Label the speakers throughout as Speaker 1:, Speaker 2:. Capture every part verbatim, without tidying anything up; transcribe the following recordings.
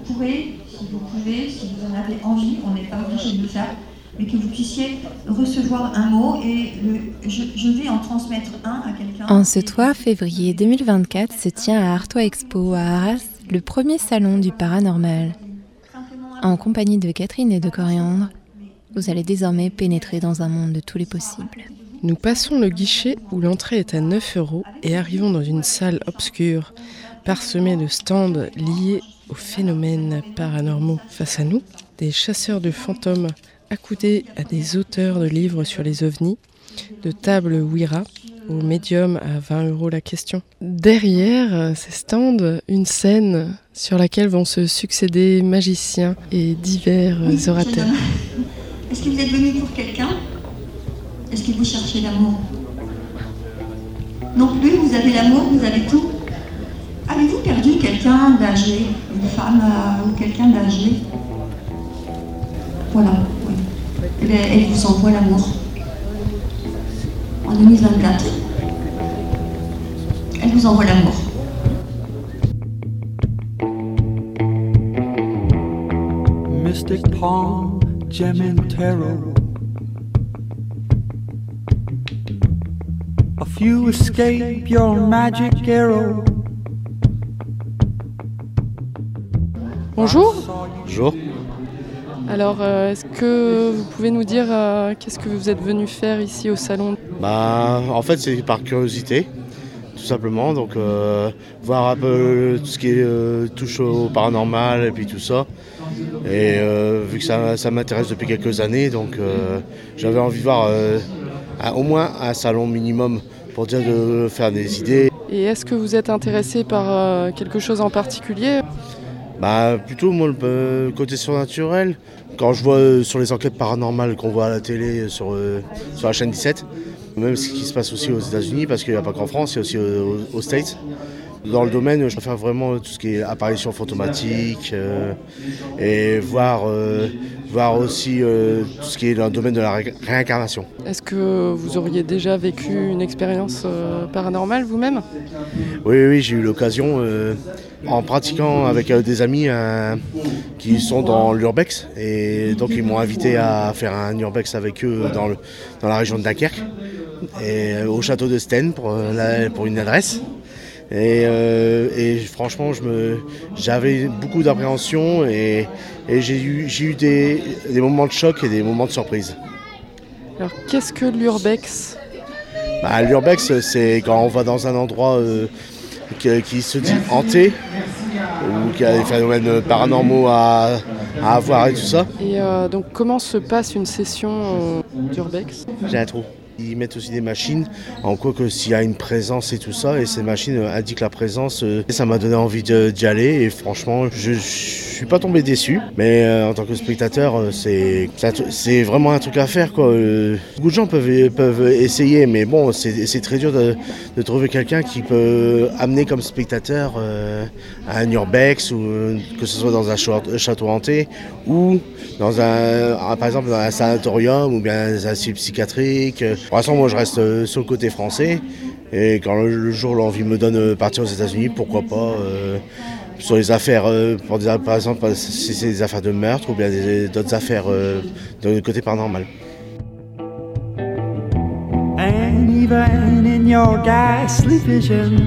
Speaker 1: pourrez, si vous pouvez, si vous en avez envie, on n'est pas obligé de le faire, mais que vous puissiez recevoir un mot et le, je, je vais en transmettre un à quelqu'un.
Speaker 2: En ce trois février deux mille vingt-quatre se tient à Artois Expo à Arras le premier salon du paranormal. En compagnie de Catherine et de Coriandre, vous allez désormais pénétrer dans un monde de tous les possibles.
Speaker 3: Nous passons le guichet où l'entrée est à neuf euros et arrivons dans une salle obscure, parsemée de stands liés aux phénomènes paranormaux. Face à nous, des chasseurs de fantômes accoudés à des auteurs de livres sur les ovnis, de tables Ouija, au médium à vingt euros la question. Derrière ces stands, une scène sur laquelle vont se succéder magiciens et divers oui, orateurs.
Speaker 1: Est-ce que vous êtes venu pour quelqu'un ? Est-ce que vous cherchez l'amour ? Non plus, vous avez l'amour, vous avez tout. Avez-vous perdu quelqu'un d'âgé, une femme euh, ou quelqu'un d'âgé ? Voilà, oui. Eh bien, elle vous envoie l'amour. En deux mille vingt-quatre. Elle vous envoie l'amour.
Speaker 4: Mystic Palm, Gem and Tarot. A few escape your magic arrow.
Speaker 3: Bonjour.
Speaker 5: Bonjour.
Speaker 3: Alors, euh, est-ce que vous pouvez nous dire euh, qu'est-ce que vous êtes venu faire ici au salon ?
Speaker 5: Bah, en fait, c'est par curiosité, tout simplement. Donc, euh, voir un peu tout ce qui est, euh, touche au paranormal et puis tout ça. Et euh, vu que ça, ça m'intéresse depuis quelques années, donc euh, j'avais envie de voir euh, un, au moins un salon minimum pour dire de faire des idées.
Speaker 3: Et est-ce que vous êtes intéressé par euh, quelque chose en particulier ?
Speaker 5: Bah, plutôt moi le euh, côté surnaturel. Quand je vois euh, sur les enquêtes paranormales qu'on voit à la télé sur, euh, sur la chaîne dix-sept, même ce qui se passe aussi aux États-Unis, parce qu'il n'y a pas qu'en France, il y a aussi euh, aux, aux States. Dans le domaine, je préfère vraiment tout ce qui est apparition fantomatique euh, et voir, euh, voir aussi euh, tout ce qui est dans le domaine de la ré- réincarnation.
Speaker 3: Est-ce que vous auriez déjà vécu une expérience euh, paranormale vous-même ?
Speaker 5: Oui, oui, j'ai eu l'occasion, euh, en pratiquant avec euh, des amis euh, qui sont dans l'urbex, et donc ils m'ont invité à faire un urbex avec eux dans, le, dans la région de Dunkerque, et, euh, au château de Sten pour, euh, la, pour une adresse. Et, euh, et franchement, je me, j'avais beaucoup d'appréhension et, et j'ai eu, j'ai eu des, des moments de choc et des moments de surprise.
Speaker 3: Alors, qu'est-ce que l'urbex ?
Speaker 5: Bah, l'urbex, c'est quand on va dans un endroit euh, qui, qui se dit hanté, ou qui a des phénomènes paranormaux à, à avoir et tout ça.
Speaker 3: Et euh, donc, comment se passe une session euh, d'urbex ?
Speaker 5: J'ai un trou. Ils mettent aussi des machines, en quoi que s'il y a une présence et tout ça, et ces machines indiquent la présence. Et ça m'a donné envie de, d'y aller, et franchement, je, je suis pas tombé déçu. Mais euh, en tant que spectateur, c'est, c'est vraiment un truc à faire, quoi. Euh, beaucoup de gens peuvent, peuvent essayer, mais bon, c'est, c'est très dur de, de trouver quelqu'un qui peut amener comme spectateur euh, à un urbex, ou que ce soit dans un château hanté, ou dans un, par exemple, dans un sanatorium, ou bien un asile psychiatrique. Pour l'instant, moi, je reste sur le côté français. Et quand le, le jour l'envie me donne de partir aux États-Unis, pourquoi pas euh, sur les affaires, euh, pour des, par exemple, si c'est des affaires de meurtre ou bien des, d'autres affaires euh, de côté paranormal.
Speaker 4: And even in your ghastly visions,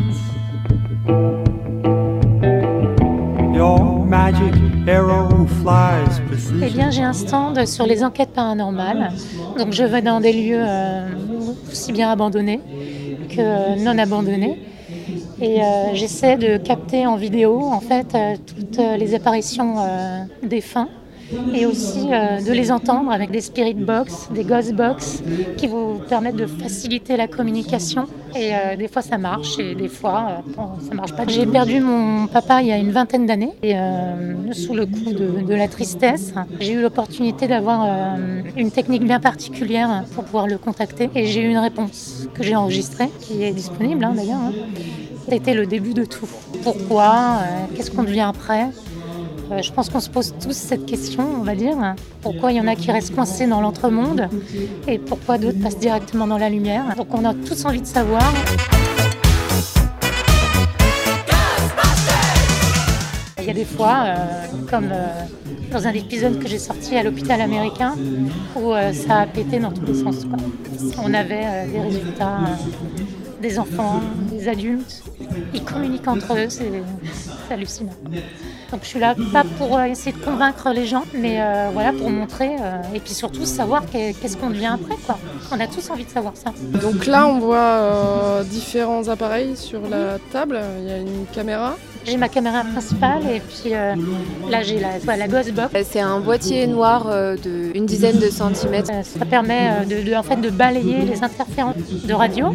Speaker 4: your magic arrow flies precision.
Speaker 6: Eh bien, j'ai un stand sur les enquêtes paranormales. Donc, je vais dans des lieux euh, aussi bien abandonnés que non abandonnés. Et euh, j'essaie de capter en vidéo, en fait, euh, toutes les apparitions euh, défunts. Et aussi euh, de les entendre avec des spirit box, des ghost box qui vous permettent de faciliter la communication. Et euh, des fois ça marche et des fois euh, bon, ça marche pas. J'ai perdu mon papa il y a une vingtaine d'années et euh, sous le coup de, de la tristesse, j'ai eu l'opportunité d'avoir euh, une technique bien particulière pour pouvoir le contacter. Et j'ai eu une réponse que j'ai enregistrée, qui est disponible hein, d'ailleurs. Hein. C'était le début de tout. Pourquoi euh, Qu'est-ce qu'on devient après ? Euh, je pense qu'on se pose tous cette question, on va dire. Pourquoi il y en a qui restent coincés dans l'entremonde et pourquoi d'autres passent directement dans la lumière. Donc on a tous envie de savoir. Il il y a des fois, euh, comme euh, dans un épisode que j'ai sorti à l'hôpital américain, où euh, ça a pété dans tous les sens, quoi. On avait euh, des résultats, euh, des enfants, des adultes, ils communiquent entre eux, c'est, c'est hallucinant. Donc je suis là pas pour essayer de convaincre les gens, mais euh, voilà, pour montrer euh, et puis surtout savoir qu'est-ce qu'on devient après, quoi. On a tous envie de savoir ça.
Speaker 3: Donc là, on voit euh, différents appareils sur la table. Il y a une caméra.
Speaker 6: J'ai ma caméra principale et puis euh, là j'ai la, voilà, la Ghostbox.
Speaker 2: C'est un boîtier noir euh, de une dizaine de centimètres.
Speaker 6: Euh, ça permet euh, de, de, en fait, de balayer les interférences de radio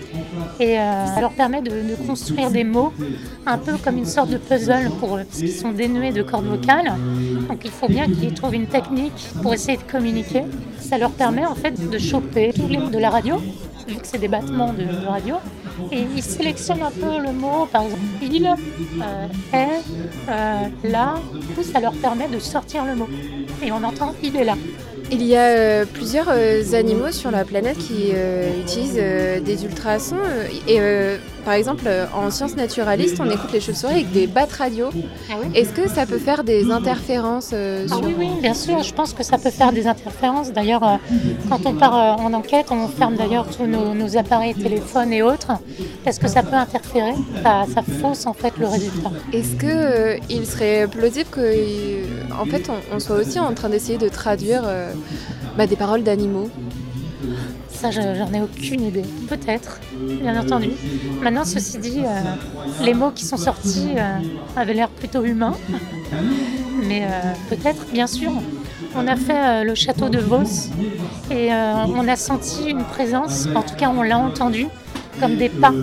Speaker 6: et euh, ça leur permet de, de construire des mots un peu comme une sorte de puzzle pour eux, parce qu'ils sont dénués de cordes vocales. Donc il faut bien qu'ils trouvent une technique pour essayer de communiquer. Ça leur permet en fait de choper tous les mots de la radio, vu que c'est des battements de, de radio. Et ils sélectionnent un peu le mot, par exemple il, euh, est, euh, là. Du coup, ça leur permet de sortir le mot. Et on entend il est là.
Speaker 2: Il y a euh, plusieurs euh, animaux sur la planète qui euh, utilisent euh, des ultrasons. Euh, et euh, par exemple, euh, en sciences naturalistes, on écoute les chauves-souris avec des battes radio.
Speaker 6: Ah oui.
Speaker 2: Est-ce que ça peut faire des interférences euh,
Speaker 6: Ah
Speaker 2: sur...
Speaker 6: oui, oui, bien sûr. Je pense que ça peut faire des interférences. D'ailleurs, euh, quand on part euh, en enquête, on ferme d'ailleurs tous nos, nos appareils téléphones et autres, parce que ça peut interférer. Ça, ça fausse en fait le résultat.
Speaker 2: Est-ce que euh, il serait plausible que, euh, en fait, on, on soit aussi en train d'essayer de traduire euh, bah, des paroles d'animaux?
Speaker 6: Ça, je, j'en ai aucune idée. Peut-être, bien entendu. Maintenant, ceci dit, euh, les mots qui sont sortis euh, avaient l'air plutôt humains. Mais euh, peut-être, bien sûr. On a fait euh, le château de Vos et euh, on a senti une présence, en tout cas on l'a entendu, comme des pas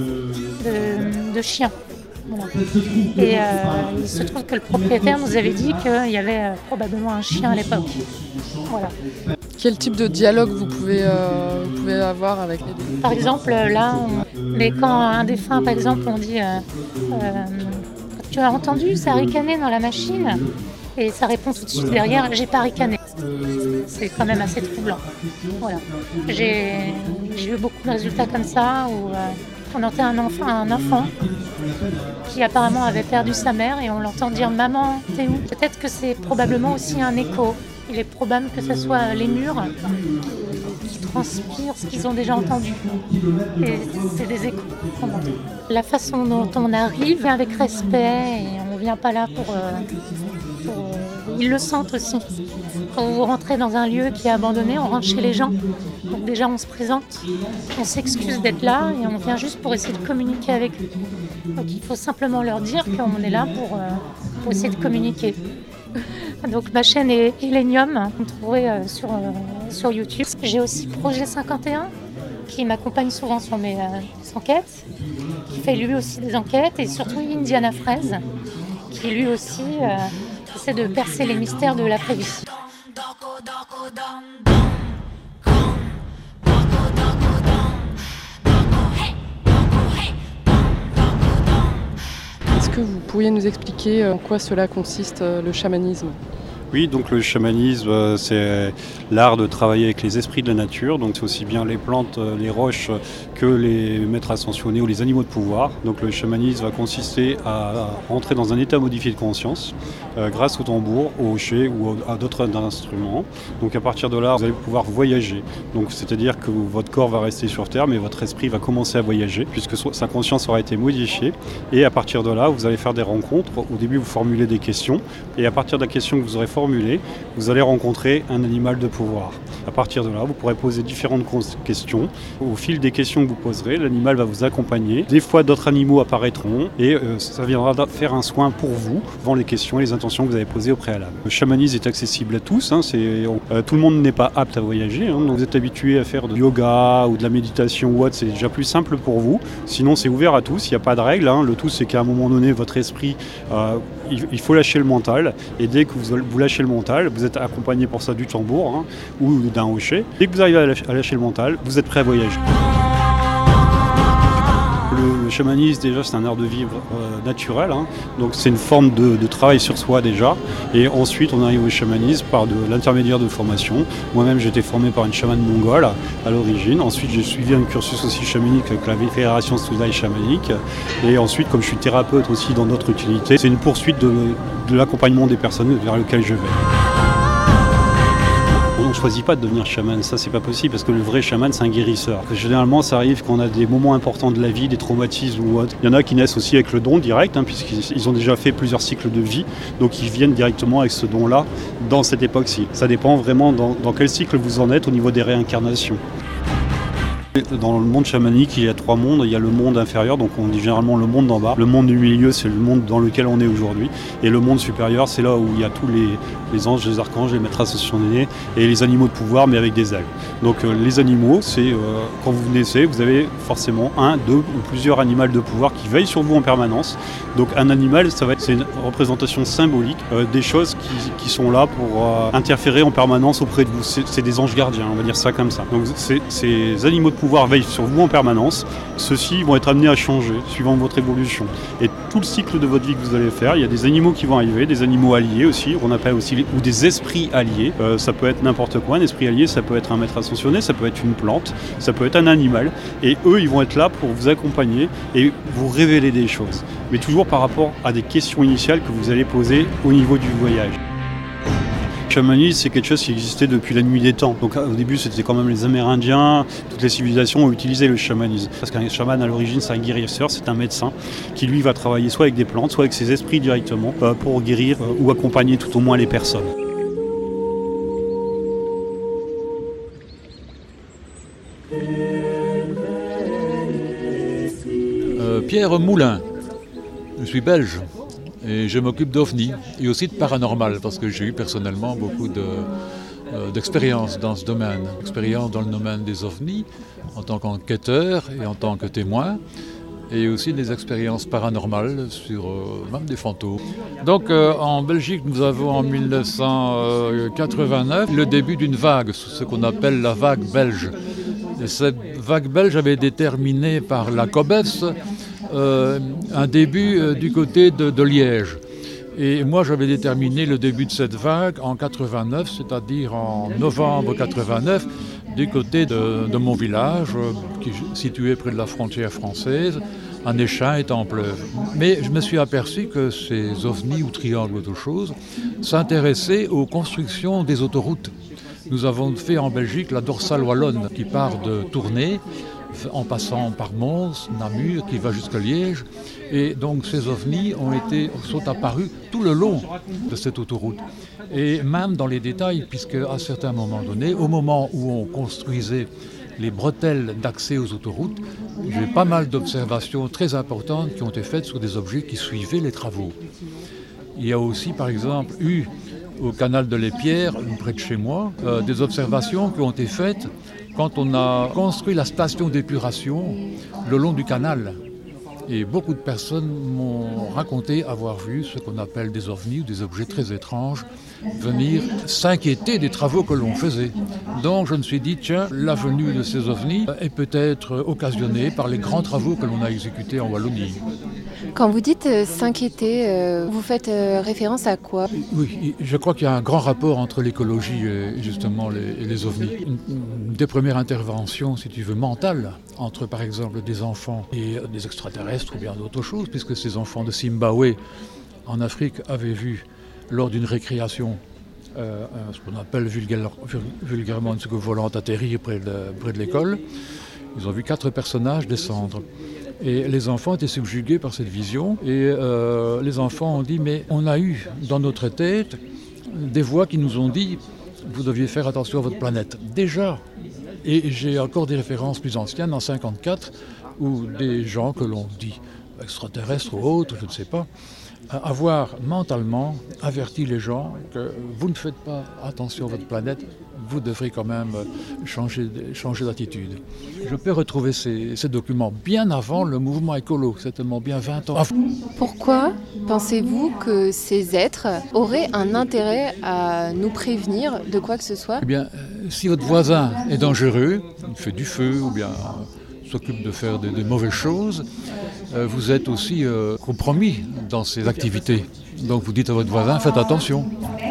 Speaker 6: de, de chiens. Voilà. Et euh, il se trouve que le propriétaire nous avait dit qu'il y avait euh, probablement un chien à l'époque. Voilà.
Speaker 3: Quel type de dialogue vous pouvez, euh, vous pouvez avoir avec les deux?
Speaker 6: Par exemple, là, on... mais quand un défunt, par exemple, on dit euh, euh, « Tu as entendu, ça a ricané dans la machine ?» Et ça répond tout de suite derrière « J'ai pas ricané ». C'est quand même assez troublant. Voilà. J'ai, j'ai eu beaucoup de résultats comme ça où euh, on entend un enfant, un enfant qui apparemment avait perdu sa mère et on l'entend dire « Maman, t'es où ?» Peut-être que c'est probablement aussi un écho. Il est probable que ce soit les murs qui transpirent ce qu'ils ont déjà entendu. Et c'est des échos qu'on entend. La façon dont on arrive avec respect et on ne vient pas là pour... Euh, pour euh, ils le sentent aussi. Quand vous rentrez dans un lieu qui est abandonné, on rentre chez les gens. Donc déjà on se présente, on s'excuse d'être là et on vient juste pour essayer de communiquer avec eux. Donc il faut simplement leur dire qu'on est là pour, euh, pour essayer de communiquer. Donc ma chaîne est Illenium, vous me trouverez euh, sur, euh, sur YouTube. J'ai aussi Projet cinquante et un qui m'accompagne souvent sur mes euh, enquêtes, qui fait lui aussi des enquêtes, et surtout Indiana Fraise, qui lui aussi euh, essaie de percer les mystères de l'après-vie.
Speaker 3: Est-ce que vous pourriez nous expliquer en quoi cela consiste, le chamanisme ?
Speaker 7: Oui, donc le chamanisme, euh, c'est l'art de travailler avec les esprits de la nature. Donc c'est aussi bien les plantes, les roches que les maîtres ascensionnés ou les animaux de pouvoir. Donc le chamanisme va consister à rentrer dans un état modifié de conscience euh, grâce au tambour, au hocher ou à d'autres instruments. Donc à partir de là, vous allez pouvoir voyager. Donc c'est-à-dire que votre corps va rester sur Terre, mais votre esprit va commencer à voyager puisque sa conscience aura été modifiée. Et à partir de là, vous allez faire des rencontres. Au début, vous formulez des questions. Et à partir de la question que vous aurez formulée, vous allez rencontrer un animal de pouvoir. À partir de là, vous pourrez poser différentes questions. Au fil des questions que vous poserez, l'animal va vous accompagner. Des fois, d'autres animaux apparaîtront et euh, ça viendra faire un soin pour vous, devant les questions et les intentions que vous avez posées au préalable. Le chamanisme est accessible à tous. Hein, c'est, euh, tout le monde n'est pas apte à voyager. Hein, donc vous êtes habitué à faire du yoga ou de la méditation ou autre, c'est déjà plus simple pour vous. Sinon, c'est ouvert à tous. Il n'y a pas de règle. Hein. Le tout, c'est qu'à un moment donné, votre esprit, euh, il, il faut lâcher le mental. Et dès que vous, vous lâchez le mental, vous êtes accompagné pour ça du tambour hein, ou d'un hocher. Dès que vous arrivez à lâcher, à lâcher le mental, vous êtes prêt à voyager. Le Le chamanisme, déjà, c'est un art de vivre euh, naturel, hein. Donc c'est une forme de, de travail sur soi déjà. Et ensuite, on arrive au chamanisme par de l'intermédiaire de formation. Moi-même, j'ai été formé par une chamane mongole à l'origine. Ensuite, j'ai suivi un cursus aussi chamanique avec la Fédération Suzai chamanique. Et ensuite, comme je suis thérapeute aussi dans d'autres utilités, c'est une poursuite de, de l'accompagnement des personnes vers lequel je vais. On ne choisit pas de devenir chaman, ça c'est pas possible parce que le vrai chaman c'est un guérisseur. Généralement ça arrive quand on a des moments importants de la vie, des traumatismes ou autre. Il y en a qui naissent aussi avec le don direct, hein, puisqu'ils ont déjà fait plusieurs cycles de vie, donc ils viennent directement avec ce don-là dans cette époque-ci. Ça dépend vraiment dans, dans quel cycle vous en êtes au niveau des réincarnations. Dans le monde chamanique, il y a trois mondes. Il y a le monde inférieur, donc on dit généralement le monde d'en bas. Le monde du milieu, c'est le monde dans lequel on est aujourd'hui. Et le monde supérieur, c'est là où il y a tous les, les anges, les archanges, les maîtres ascensionnés et les animaux de pouvoir, mais avec des ailes. Donc euh, les animaux, c'est euh, quand vous naissez, vous avez forcément un, deux ou plusieurs animaux de pouvoir qui veillent sur vous en permanence. Donc un animal, ça va être, c'est une représentation symbolique euh, des choses qui, qui sont là pour euh, interférer en permanence auprès de vous. C'est, c'est des anges gardiens, on va dire ça comme ça. Donc c'est, ces animaux de pouvoir veillent sur vous en permanence. Ceux-ci vont être amenés à changer suivant votre évolution. Et tout le cycle de votre vie que vous allez faire, il y a des animaux qui vont arriver, des animaux alliés aussi, on appelle aussi, ou des esprits alliés. Euh, ça peut être n'importe quoi, un esprit allié, ça peut être un maître ascensionné, ça peut être une plante, ça peut être un animal. Et eux, ils vont être là pour vous accompagner et vous révéler des choses. Mais toujours par rapport à des questions initiales que vous allez poser au niveau du voyage. Le chamanisme, c'est quelque chose qui existait depuis la nuit des temps. Donc au début, c'était quand même les Amérindiens, toutes les civilisations ont utilisé le chamanisme. Parce qu'un chaman, à l'origine, c'est un guérisseur, c'est un médecin qui, lui, va travailler soit avec des plantes, soit avec ses esprits directement euh, pour guérir euh, ou accompagner tout au moins les personnes.
Speaker 8: Euh, Pierre Moulin, je suis belge. Et je m'occupe d'OVNI et aussi de paranormal parce que j'ai eu personnellement beaucoup de, euh, d'expérience dans ce domaine. Expérience dans le domaine des OVNI en tant qu'enquêteur et en tant que témoin et aussi des expériences paranormales sur euh, même des fantômes. Donc euh, en Belgique, nous avons en dix-neuf cent quatre-vingt-neuf le début d'une vague, ce qu'on appelle la vague belge. Et cette vague belge avait été terminée par la COBES, Euh, un début euh, du côté de, de Liège. Et moi, j'avais déterminé le début de cette vague en quatre-vingt-neuf, c'est-à-dire en novembre quatre-vingt-neuf, du côté de, de mon village, euh, qui est situé près de la frontière française, en Échin et Templeuve. Mais je me suis aperçu que ces ovnis ou triangles ou autre chose s'intéressaient aux constructions des autoroutes. Nous avons fait en Belgique la dorsale wallonne qui part de Tournai, en passant par Mons, Namur, qui va jusqu'à Liège. Et donc ces ovnis ont été, sont apparus tout le long de cette autoroute. Et même dans les détails, puisque à certains moments donnés, au moment où on construisait les bretelles d'accès aux autoroutes, j'ai pas mal d'observations très importantes qui ont été faites sur des objets qui suivaient les travaux. Il y a aussi, par exemple, eu au canal de l'Épierre, près de chez moi, euh, des observations qui ont été faites quand on a construit la station d'épuration le long du canal. Et beaucoup de personnes m'ont raconté avoir vu ce qu'on appelle des ovnis ou des objets très étranges venir s'inquiéter des travaux que l'on faisait. Donc je me suis dit, tiens, la venue de ces ovnis est peut-être occasionnée par les grands travaux que l'on a exécutés en Wallonie.
Speaker 2: Quand vous dites euh, s'inquiéter, euh, vous faites euh, référence à quoi ?
Speaker 8: Oui, je crois qu'il y a un grand rapport entre l'écologie et justement les, et les ovnis. Une, une des premières interventions, si tu veux, mentales, entre par exemple des enfants et des extraterrestres ou bien d'autres choses, puisque ces enfants de Zimbabwe en Afrique avaient vu lors d'une récréation euh, ce qu'on appelle vulgaire, vulgairement une soucoupe volante atterrir près de, près de l'école. Ils ont vu quatre personnages descendre. Et les enfants étaient subjugués par cette vision. Et euh, les enfants ont dit, mais on a eu dans notre tête des voix qui nous ont dit, vous deviez faire attention à votre planète. Déjà. Et j'ai encore des références plus anciennes, en cinquante-quatre, où des gens que l'on dit extraterrestres ou autres, je ne sais pas, avoir mentalement averti les gens que vous ne faites pas attention à votre planète, vous devrez quand même changer, changer d'attitude. Je peux retrouver ces, ces documents bien avant le mouvement écolo, certainement bien vingt ans avant.
Speaker 2: Pourquoi pensez-vous que ces êtres auraient un intérêt à nous prévenir de quoi que ce soit ?
Speaker 8: Eh bien, si votre voisin est dangereux, il fait du feu ou bien s'occupe de faire des, des mauvaises choses, euh, vous êtes aussi euh, compromis dans ces activités. Donc vous dites à votre voisin, faites attention.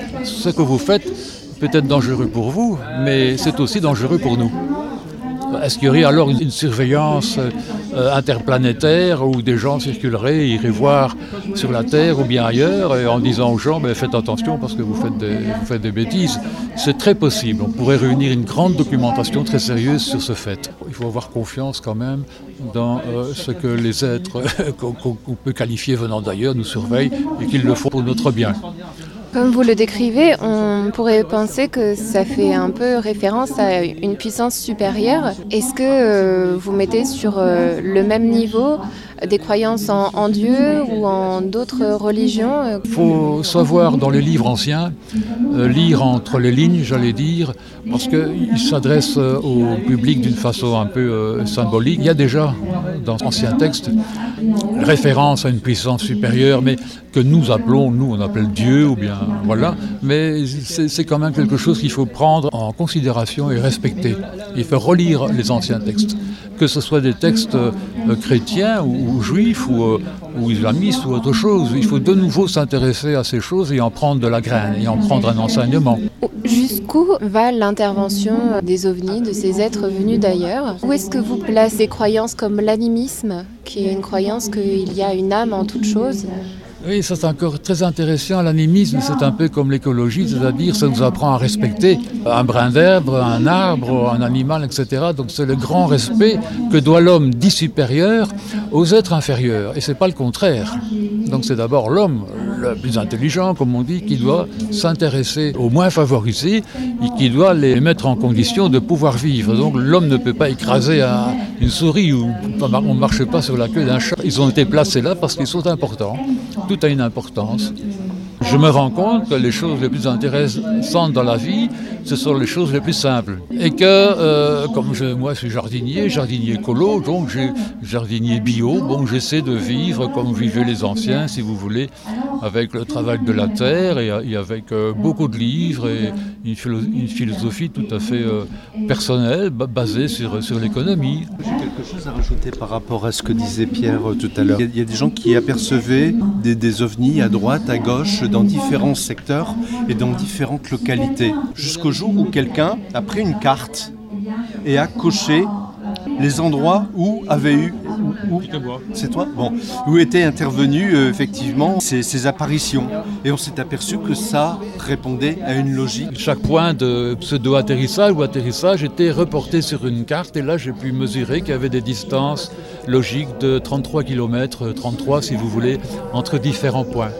Speaker 8: Ce que vous faites peut être dangereux pour vous, mais c'est aussi dangereux pour nous. Est-ce qu'il y aurait alors une surveillance euh, interplanétaire où des gens circuleraient, iraient voir sur la Terre ou bien ailleurs et en disant aux gens ben, faites attention parce que vous faites des, vous faites des bêtises? C'est très possible. On pourrait réunir une grande documentation très sérieuse sur ce fait. Il faut avoir confiance quand même dans euh, ce que les êtres qu'on, qu'on peut qualifier venant d'ailleurs nous surveillent et qu'ils le font pour notre bien.
Speaker 2: Comme vous le décrivez, on pourrait penser que ça fait un peu référence à une puissance supérieure. Est-ce que euh, vous mettez sur euh, le même niveau des croyances en, en Dieu ou en d'autres religions?
Speaker 8: Il faut savoir dans les livres anciens, euh, lire entre les lignes, j'allais dire, parce qu'ils s'adressent au public d'une façon un peu euh, symbolique. Il y a déjà dans l'ancien texte référence à une puissance supérieure, mais que nous appelons, nous on appelle Dieu ou bien voilà, mais c'est, c'est quand même quelque chose qu'il faut prendre en considération et respecter. Il faut relire les anciens textes, que ce soit des textes euh, chrétiens ou, ou juifs ou, euh, ou islamistes ou autre chose. Il faut de nouveau s'intéresser à ces choses et en prendre de la graine et en prendre un enseignement.
Speaker 2: Jusqu'où va l'intervention des ovnis, de ces êtres venus d'ailleurs? Où est-ce que vous placez des croyances comme l'animisme, qui est une croyance qu'il y a une âme en toute chose?
Speaker 8: Oui, ça c'est encore très intéressant. L'animisme, c'est un peu comme l'écologie, c'est-à-dire ça nous apprend à respecter un brin d'herbe, un arbre, un animal, et cetera. Donc c'est le grand respect que doit l'homme dit supérieur aux êtres inférieurs. Et c'est pas le contraire. Donc c'est d'abord l'homme, le plus intelligent, comme on dit, qui doit s'intéresser aux moins favorisés et qui doit les mettre en condition de pouvoir vivre. Donc l'homme ne peut pas écraser un, une souris ou on ne marche pas sur la queue d'un chat. Ils ont été placés là parce qu'ils sont importants. Tout a une importance. Je me rends compte que les choses les plus intéressantes dans la vie, ce sont les choses les plus simples. Et que, euh, comme je, moi je suis jardinier, jardinier écolo, donc j'ai jardinier bio, bon j'essaie de vivre comme vivaient les anciens, si vous voulez, avec le travail de la terre et, et avec euh, beaucoup de livres et une, philo- une philosophie tout à fait euh, personnelle, b- basée sur, sur l'économie.
Speaker 9: J'ai quelque chose à rajouter par rapport à ce que disait Pierre euh, tout à l'heure. Il y, a, il y a des gens qui apercevaient des, des ovnis à droite, à gauche, dans différents secteurs et dans différentes localités. Jusqu'au jour où quelqu'un a pris une carte et a coché les endroits où avait eu... Où, où, c'est toi Bon. Où étaient intervenues euh, effectivement ces, ces apparitions. Et on s'est aperçu que ça répondait à une logique.
Speaker 8: Chaque point de pseudo-atterrissage ou atterrissage était reporté sur une carte et là j'ai pu mesurer qu'il y avait des distances logiques de trente-trois kilomètres, trente-trois si vous voulez, entre différents points.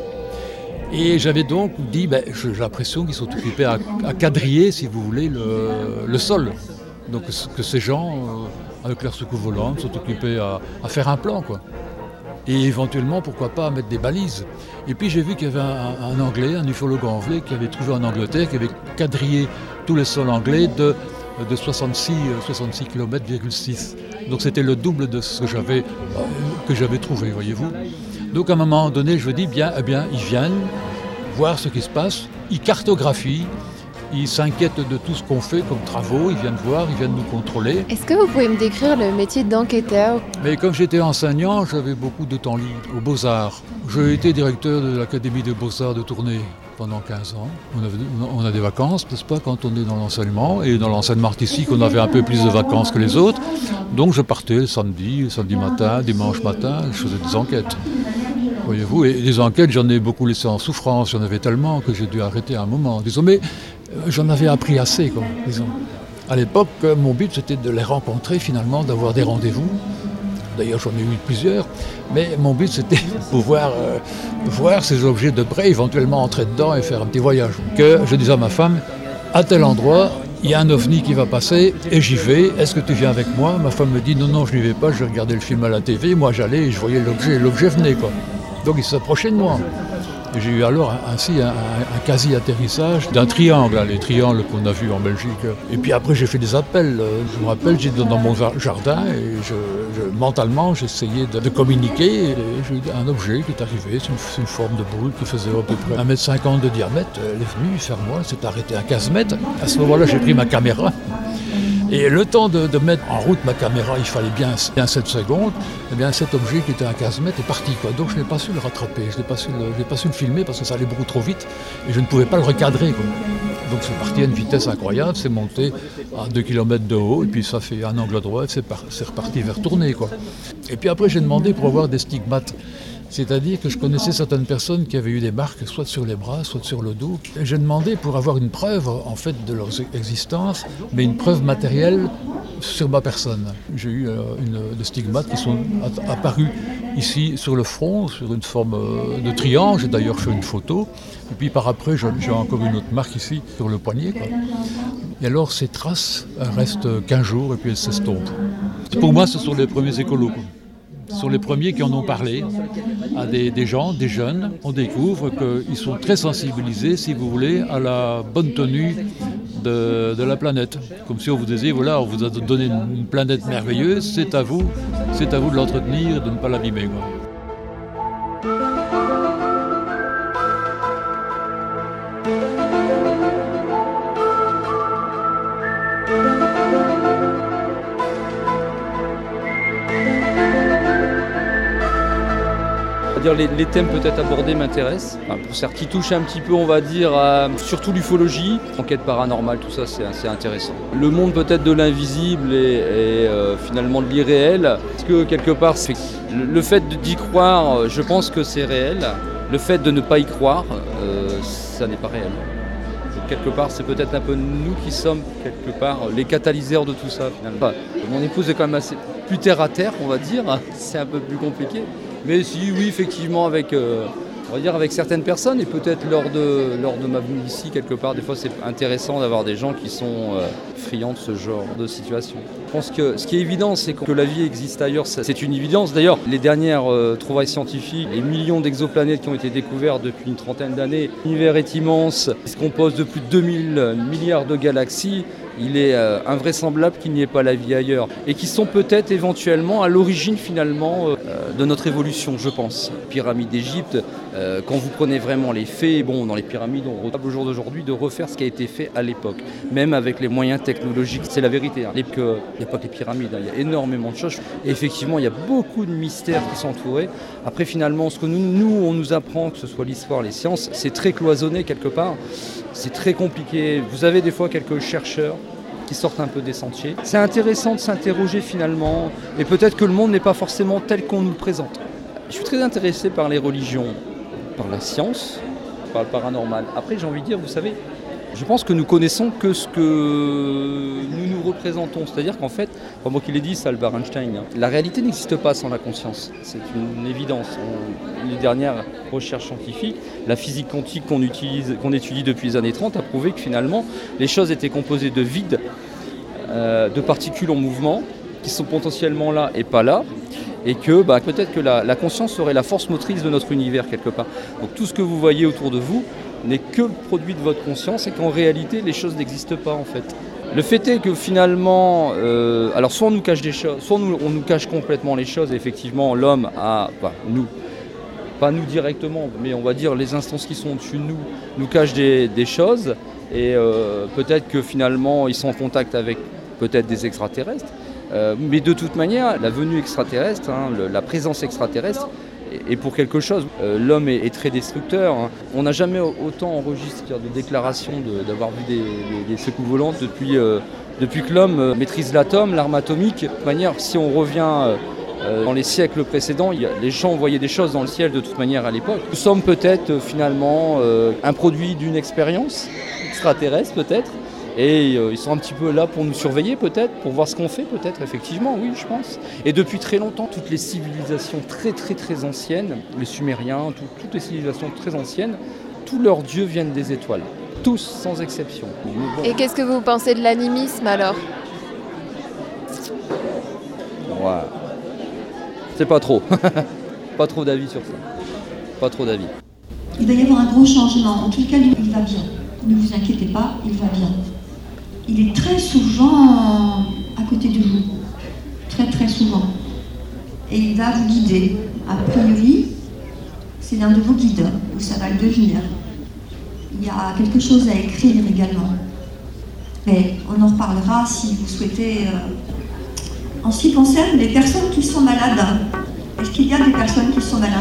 Speaker 8: Et j'avais donc dit, ben, j'ai l'impression qu'ils sont occupés à, à quadriller, si vous voulez, le, le sol. Donc que ces gens, euh, avec leur soucoupe volante, sont occupés à, à faire un plan, quoi. Et éventuellement, pourquoi pas, à mettre des balises. Et puis j'ai vu qu'il y avait un, un Anglais, un ufologue anglais, qui avait trouvé en Angleterre, qui avait quadrillé tout le sol anglais de, de soixante-six kilomètres virgule six. Donc c'était le double de ce que j'avais, euh, que j'avais trouvé, voyez-vous. Donc à un moment donné, je me dis, bien, eh bien, ils viennent voir ce qui se passe, ils cartographient, ils s'inquiètent de tout ce qu'on fait comme travaux, ils viennent voir, ils viennent nous contrôler.
Speaker 2: Est-ce que vous pouvez me décrire le métier d'enquêteur?
Speaker 8: Mais comme j'étais enseignant, j'avais beaucoup de temps libre aux Beaux-Arts. J'ai été directeur de l'Académie des Beaux-Arts de Tournai pendant quinze ans. On a, on a des vacances, n'est-ce pas, quand on est dans l'enseignement. Et dans l'enseignement artistique, on avait un peu plus de vacances que les autres. Donc je partais le samedi, le samedi matin, dimanche matin, je faisais des enquêtes. Voyez-vous, et les enquêtes, j'en ai beaucoup laissé en souffrance, j'en avais tellement que j'ai dû arrêter à un moment. Disons, mais j'en avais appris assez, quoi, disons. À l'époque, mon but, c'était de les rencontrer, finalement, d'avoir des rendez-vous. D'ailleurs, j'en ai eu plusieurs. Mais mon but, c'était de pouvoir euh, voir ces objets de près, éventuellement entrer dedans et faire un petit voyage. Que je disais à ma femme, à tel endroit, il y a un ovni qui va passer et j'y vais. Est-ce que tu viens avec moi? Ma femme me dit, non, non, je n'y vais pas, je regardais le film à la T V. Moi, j'allais et je voyais l'objet, et l'objet venait, quoi. Donc, il s'approchait de moi. Et j'ai eu alors ainsi un, un, un quasi-atterrissage d'un triangle, hein, les triangles qu'on a vus en Belgique. Et puis après, j'ai fait des appels. Je me rappelle, j'étais dans mon jardin et je, je, mentalement, j'essayais de, de communiquer. Et j'ai eu un objet qui est arrivé, c'est une, c'est une forme de boule qui faisait à peu près un mètre cinquante de diamètre. Elle est venue vers moi, elle s'est arrêtée à quinze mètres. À ce moment-là, j'ai pris ma caméra. Et le temps de, de mettre en route ma caméra, il fallait bien, bien sept secondes, et bien cet objet qui était à quinze mètres est parti, quoi. Donc je n'ai pas su le rattraper, je n'ai pas su le, je n'ai pas su le filmer parce que ça allait beaucoup trop vite et je ne pouvais pas le recadrer, quoi. Donc c'est parti à une vitesse incroyable, c'est monté à deux kilomètres de haut et puis ça fait un angle droit et c'est, par, c'est reparti vers tourner, quoi. Et puis après j'ai demandé pour avoir des stigmates. C'est-à-dire que je connaissais certaines personnes qui avaient eu des marques soit sur les bras, soit sur le dos. Et j'ai demandé pour avoir une preuve en fait de leur existence, mais une preuve matérielle sur ma personne. J'ai eu euh, une, des stigmates qui sont apparus ici sur le front, sur une forme euh, de triangle. J'ai d'ailleurs fait une photo. Et puis par après, j'ai encore une autre marque ici sur le poignet, quoi. Et alors ces traces restent quinze jours et puis elles s'estompent. Pour moi, ce sont les premiers écolos, quoi. Ce sont les premiers qui en ont parlé à des, des gens, des jeunes. On découvre qu'ils sont très sensibilisés, si vous voulez, à la bonne tenue de, de la planète. Comme si on vous disait, voilà, on vous a donné une planète merveilleuse, c'est à vous, c'est à vous de l'entretenir, de ne pas l'abîmer, quoi.
Speaker 10: Les, les thèmes peut-être abordés m'intéressent. Enfin, pour certains qui touchent un petit peu, on va dire, à, surtout l'ufologie, enquête paranormale, tout ça, c'est assez intéressant. Le monde peut-être de l'invisible et, et euh, finalement de l'irréel. Parce que quelque part, c'est, le, le fait d'y croire, je pense que c'est réel. Le fait de ne pas y croire, euh, ça n'est pas réel. Donc, quelque part, c'est peut-être un peu nous qui sommes quelque part les catalyseurs de tout ça finalement. Enfin, mon épouse est quand même assez plus terre à terre, on va dire. C'est un peu plus compliqué. Mais si, oui, effectivement, avec, euh, on va dire avec certaines personnes, et peut-être lors de, lors de ma venue ici, quelque part, des fois c'est intéressant d'avoir des gens qui sont euh, friands de ce genre de situation. Je pense que ce qui est évident, c'est que la vie existe ailleurs, c'est une évidence. D'ailleurs, les dernières euh, trouvailles scientifiques, les millions d'exoplanètes qui ont été découvertes depuis une trentaine d'années, l'univers est immense, il se compose de plus de deux mille milliards de galaxies. Il est euh, invraisemblable qu'il n'y ait pas la vie ailleurs et qui sont peut-être éventuellement à l'origine finalement euh, de notre évolution, je pense. Pyramides d'Égypte, euh, quand vous prenez vraiment les faits, bon, dans les pyramides, on retrouve au jour d'aujourd'hui de refaire ce qui a été fait à l'époque, même avec les moyens technologiques. C'est la vérité. Hein. Il n'y a pas que les pyramides, hein. Il y a énormément de choses. Et effectivement, il y a beaucoup de mystères qui sont entourés. Après, finalement, ce que nous, nous, on nous apprend, que ce soit l'histoire, les sciences, c'est très cloisonné quelque part. C'est très compliqué. Vous avez des fois quelques chercheurs qui sortent un peu des sentiers. C'est intéressant de s'interroger finalement, et peut-être que le monde n'est pas forcément tel qu'on nous le présente. Je suis très intéressé par les religions, par la science, par le paranormal. Après, j'ai envie de dire, vous savez, je pense que nous connaissons que ce que nous nous représentons. C'est-à-dire qu'en fait, pas moi qui l'ai dit, c'est Albert Einstein, hein, la réalité n'existe pas sans la conscience. C'est une évidence. On, les dernières recherches scientifiques, la physique quantique qu'on utilise, qu'on étudie depuis les années trente a prouvé que finalement, les choses étaient composées de vide, euh, de particules en mouvement, qui sont potentiellement là et pas là. Et que bah, peut-être que la, la conscience serait la force motrice de notre univers quelque part. Donc tout ce que vous voyez autour de vous n'est que le produit de votre conscience et qu'en réalité les choses n'existent pas en fait. Le fait est que finalement, euh, alors soit on nous cache des choses, soit nous, on nous cache complètement les choses et effectivement l'homme a, bah, nous, pas nous directement, mais on va dire les instances qui sont au-dessus de nous, nous cachent des, des choses et euh, peut-être que finalement ils sont en contact avec peut-être des extraterrestres. Euh, mais de toute manière, la venue extraterrestre, hein, le, la présence extraterrestre est, est pour quelque chose. Euh, l'homme est, est très destructeur. Hein. On n'a jamais autant enregistré de déclarations de, d'avoir vu des, des, des secoues volantes depuis, euh, depuis que l'homme euh, maîtrise l'atome, l'arme atomique. De toute manière, si on revient euh, euh, dans les siècles précédents, il y a, les gens voyaient des choses dans le ciel de toute manière à l'époque. Nous sommes peut-être euh, finalement euh, un produit d'une expérience extraterrestre peut-être. Et euh, ils sont un petit peu là pour nous surveiller peut-être, pour voir ce qu'on fait peut-être, effectivement, oui, je pense. Et depuis très longtemps, toutes les civilisations très très très anciennes, les Sumériens, tout, toutes les civilisations très anciennes, tous leurs dieux viennent des étoiles. Tous, sans exception. Bon.
Speaker 2: Et qu'est-ce que vous pensez de l'animisme alors ?
Speaker 10: Ouais. C'est pas trop. Pas trop d'avis sur ça. Pas trop d'avis.
Speaker 1: Il va y avoir un gros changement. En tout cas, il va bien. Ne vous inquiétez pas, il va bien. Il est très souvent à côté de vous, très très souvent. Et il va vous guider. A priori, c'est l'un de vos guides, ou ça va le devenir. Il y a quelque chose à écrire également. Mais on en reparlera si vous souhaitez. Euh... En ce qui concerne les personnes qui sont malades, est-ce qu'il y a des personnes qui sont malades ?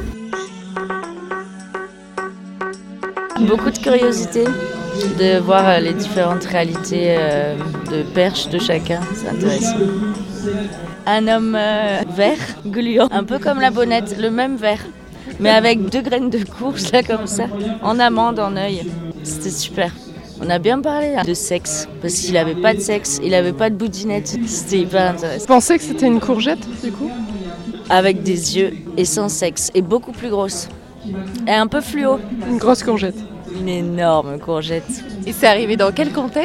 Speaker 11: Beaucoup de curiosité de voir les différentes réalités euh, de perche de chacun, c'est intéressant. Un homme euh, vert, gluant, un peu comme la bonnette, le même vert, mais avec deux graines de courge là comme ça, en amande, en œil. C'était super. On a bien parlé hein, de sexe, parce qu'il n'avait pas de sexe, il n'avait pas de boudinette. C'était hyper intéressant.
Speaker 3: Vous pensez que c'était une courgette, du coup ?
Speaker 11: Avec des yeux et sans sexe, et beaucoup plus grosse. Et un peu fluo.
Speaker 3: Une grosse courgette.
Speaker 11: Une énorme courgette.
Speaker 2: Et c'est arrivé dans quel contexte ?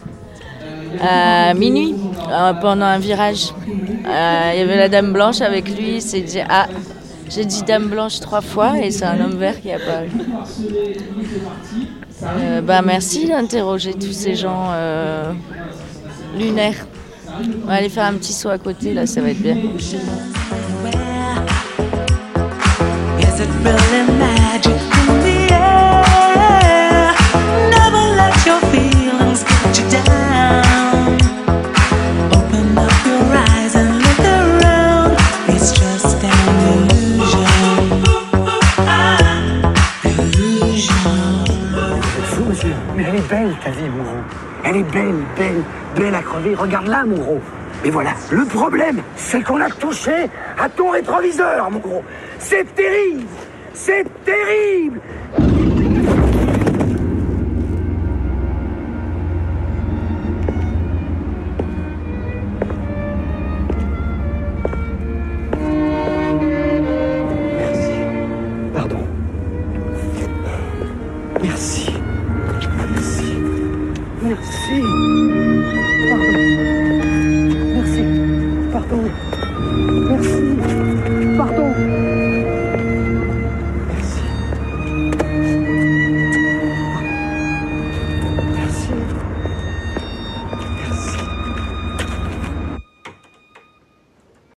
Speaker 11: À minuit, euh, pendant un virage. Euh, il y avait la dame blanche avec lui, il s'est dit « Ah, j'ai dit dame blanche trois fois et c'est un homme vert qui est apparu. » Euh, bah merci d'interroger tous ces gens euh, lunaires. On va aller faire un petit saut à côté, là, ça va être bien.
Speaker 12: Mais elle est belle, ta vie, mon gros. Elle est belle, belle, belle à crever. Regarde-la, mon gros. Mais voilà, le problème, c'est qu'on a touché à ton rétroviseur, mon gros. C'est terrible. C'est terrible.